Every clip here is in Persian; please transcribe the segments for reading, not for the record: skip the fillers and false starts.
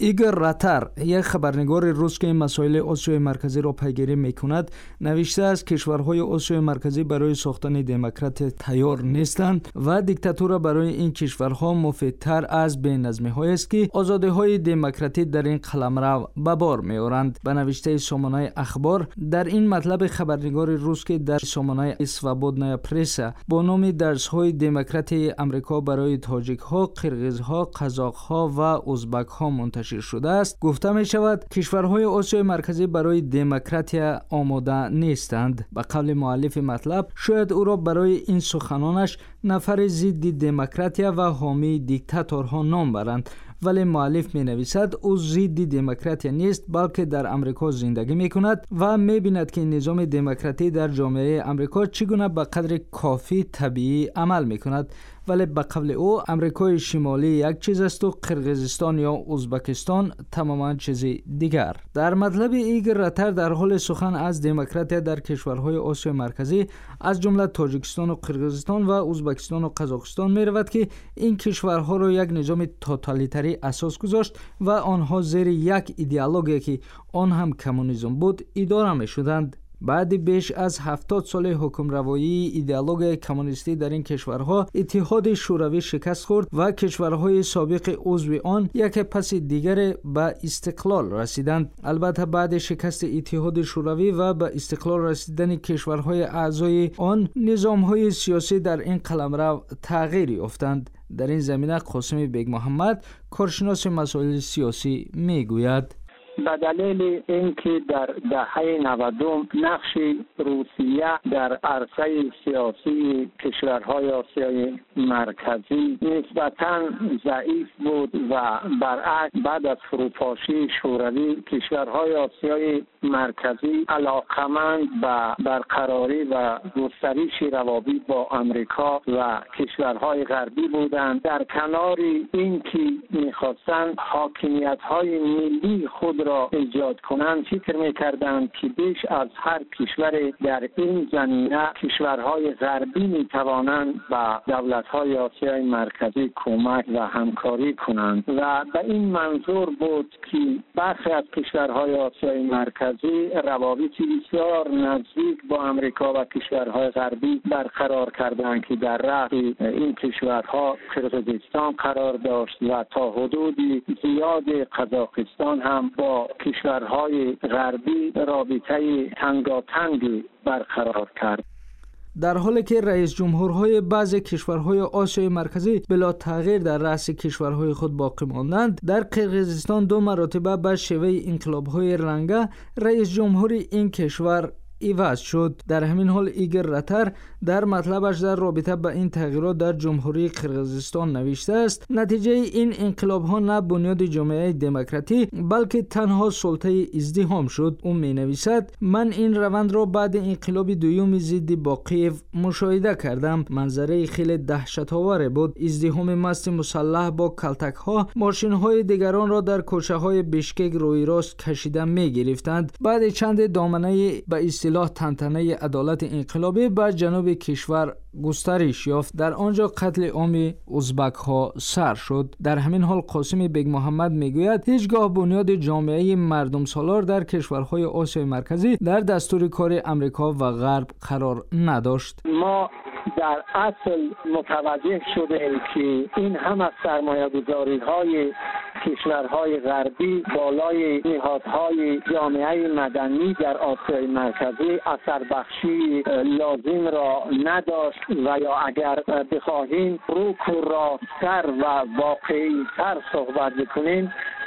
ایگور راتر، یک خبرنگار روس که مسائل آسیای مرکزی را پیگیری میکند، نوشته است کشورهای آسیای مرکزی برای ساختن دموکراسی تیار نیستند و دیکتاتور برای این کشورها مفیدتر از بی‌نظمی‌هایی است که آزادی‌های دموکراتی در این قلمرو به بار می‌آورند. به نوشته سامانه اخبار، در این مطلب خبرنگار روس که در سامانه سوابودنایا پرس با نام درس‌های دموکراسی آمریکا برای تاجیک‌ها، قرغیزها، قزاق‌ها و ازبک‌ها منتشر شده است، گفته می شود کشورهای آسیای مرکزی برای دموکراسی آماده نیستند. به قول مؤلف مطلب، شاید او را برای این سخنانش نفر ضد دموکراسی و حامی دیکتاتورها نام برند، ولی مؤلف می نویسد او ضد دموکراسی نیست، بلکه در امریکا زندگی می کند و می بیند که نظام دموکراتی در جامعه امریکا چگونه به قدر کافی طبیعی عمل می کند. ولی به قول او امریکای شمالی یک چیز است و قرغیزستان یا ازبکستان تماما چیز دیگر. در مطلب ایگور راتر در حال سخن از دموکراسی در کشورهای آسیای مرکزی از جمله تاجیکستان و قرغیزستان و ازبکستان و قزاقستان می رود که این کشورها را یک نظام توتالیتری اساس گذاشت و آنها زیر یک ایدئولوژی که آن هم کمونیسم بود اداره می شدند. بعد بیش از 70 سال حکمروایی ایدئولوژی کمونیستی در این کشورها، اتحاد شوروی شکست خورد و کشورهای سابق عضو آن یک پس دیگر به استقلال رسیدند. البته بعد شکست اتحاد شوروی و به استقلال رسیدن کشورهای اعضای آن، نظامهای سیاسی در این قلمرو تغییر یافتند. در این زمینه قاسم بیگ محمد، کارشناس مسائل سیاسی، میگوید به دلیل اینکه در دهه 90 نقش روسیه در عرصه سیاسی کشورهای آسیای مرکزی نسبتاً ضعیف بود و برعکس بعد از فروپاشی شوروی کشورهای آسیای مرکزی علاقمند به برقراری و گسترش روابط با آمریکا و کشورهای غربی بودند. در کنار اینکه می‌خواستند حاکمیت‌های ملی خود را ایجاد کنند، فکر می‌کردند که بیش از هر کشور در این زمینه کشورهای غربی می‌توانند به دولت‌های آسیای مرکزی کمک و همکاری کنند و به این منظور بود که برخی از کشورهای آسیای مرکزی روابط بسیار نزدیک با آمریکا و کشورهای غربی برقرار کردند که در رأس این کشورها قرغیزستان قرار داشت و تا حدود زیاد قزاقستان هم با کشورهای غربی رابطه تنگاتنگی برقرار کرد. در حالی که رئیس جمهورهای بعضی کشورهای آسیای مرکزی بلا تغییر در رأس کشورهای خود باقی ماندند، در قرغیزستان 2 مرتبه به شیوه انقلاب‌های رنگه رئیس جمهور این کشور عوض شد. در همین حال ایگور راتر در مطلبش در رابطه با این تغییرات در جمهوری قرغیزستان نوشته است نتیجه این انقلاب ها نه بنیاد جامعه دموکراتی بلکه تنها سلطه ازدحام شد. او می نویسد من این روند را بعد انقلاب دوم ضد با کیف مشاهده کردم. منظره خیلی دهشت آور بود. ازدحام مست مسلح با کلتک ها ماشین های دیگران را در کوچه های بیشکک روی راست کشیده می گرفتند. بعد چند دامنه به اصطلاح تنتنه عدالت انقلابی به جنوب کشور گسترش یافت. در آنجا قتل عام ازبک ها سر شد. در همین حال قاسم بیگ محمد میگوید هیچگاه بنیاد جامعه مردم سالار در کشورهای آسیای مرکزی در دستور کار امریکا و غرب قرار نداشت. ما در اصل متوجه شدیم که این هم از سرمایه‌گذاری های کشورهای غربی بالای نهادهای جامعه مدنی در آسیای مرکزی اثر بخشی لازم را نداشت و یا اگر بخواهیم روک و راست‌تر و واقعی‌تر صحبت بکنیم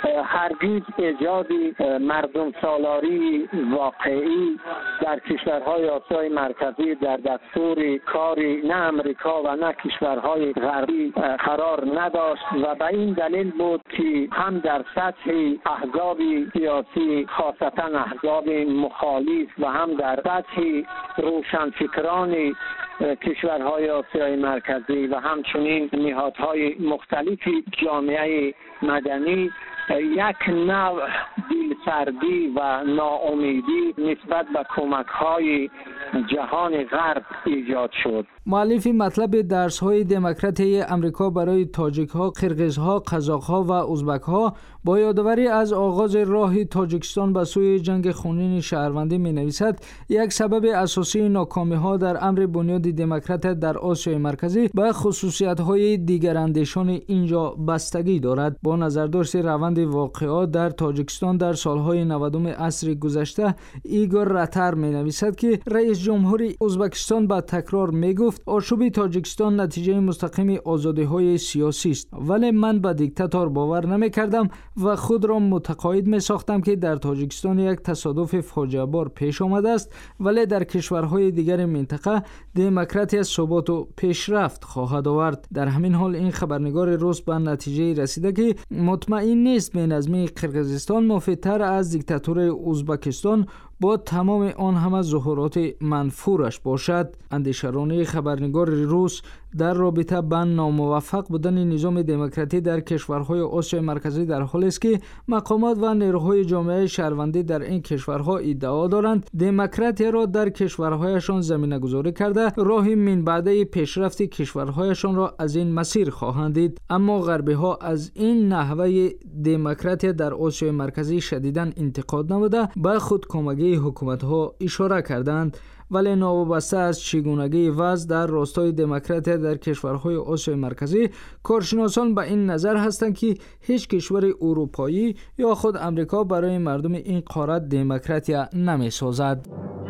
هرگز ایجاد مردم سالاری واقعی در کشورهای آسیای مرکزی در دستور کار نه امریکا و نه کشورهای غربی قرار نداشت و به این دلیل بود که هم در سطح احزاب سیاسی خاصتا احزاب مخالف و هم در سطح روشنفکران کشورهای آسیای مرکزی و همچنین نهادهای مختلف جامعه مدنی یک نوع سردی و ناامیدی نسبت به کمک‌های جهان غرب ایجاد شد. مؤلف مطلب درس‌های دموکراسی آمریکا برای تاجیک‌ها، قرقیزها، قزاق‌ها و ازبک‌ها با یادآوری از آغاز راه تاجیکستان به سوی جنگ خونین شهروندی می‌نویسد یک سبب اساسی ناکامی‌ها در امر بنیاد دموکرات در آسیای مرکزی به خصوصیت‌های دیگراندیشان اینجا بستگی دارد. با نظرداشت روند واقعات در تاجیکستان در سال‌های 90 عصر گذشته، ایگور راتر می‌نویسد که رئیس جمهور ازبکستان با تکرار می‌گفت آشوب تاجیکستان نتیجه مستقیم آزادی‌های سیاسی است، ولی من به دیکتاتور باور نمی‌کردم و خود را متقاعد می‌ساختم که در تاجیکستان یک تصادف فاجعه‌بار پیش آمده است، ولی در کشورهای دیگر منطقه دموکراسی ثبات و پیشرفت خواهد آورد. در همین حال این خبرنگار روس به نتیجه رسیده که مطمئن نیست بینظمی قرقیزستان مفیدتر از دیکتاتور ازبکستان با تمام آن همه ظهورات منفورش باشد. اندیشرانه خبرنگار روس در رابطه با ناموفق بودن نظام دموکراتی در کشورهای آسیای مرکزی در حالی است که مقامات و نیروهای جامعه شهروندی در این کشورها ادعا دارند دموکراسی را در کشورهایشان زمینه‌گذاری کرده راه من بعده پیشرفت کشورهایشان را از این مسیر خواهند دید. اما غربی‌ها از این نحوه دموکراسی در آسیای مرکزی شدیداً انتقاد نموده به خودکامگی حکومت‌ها اشاره کردند، ولی نوابسته از چگونگی وضع در راستای دموکراسی در کشورهای آسیای مرکزی، کارشناسان به این نظر هستند که هیچ کشور اروپایی یا خود امریکا برای مردم این قاره دموکراسی نمی سازد.